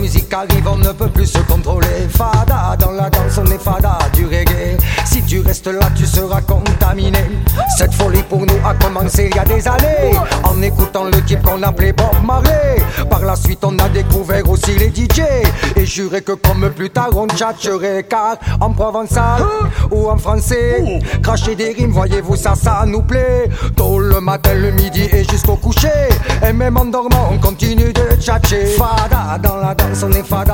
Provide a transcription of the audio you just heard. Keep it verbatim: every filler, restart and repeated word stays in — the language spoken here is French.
musique arrive, on ne peut plus se contrôler. Fada, dans la danse on est fada du reggae. Si tu restes là tu seras contaminé. Cette folie pour nous a commencé il y a des années, en écoutant le type qu'on appelait Bob Marley. Par la suite on a découvert aussi les D J, et juré que comme plus tard on tchatcherait. Car en provençal ou en français, cracher des rimes, voyez-vous ça, ça nous plaît. Tôt le matin, le midi et jusqu'au coucher, et même en dormant on continue de tchatcher. Fada, dans la danse on est fada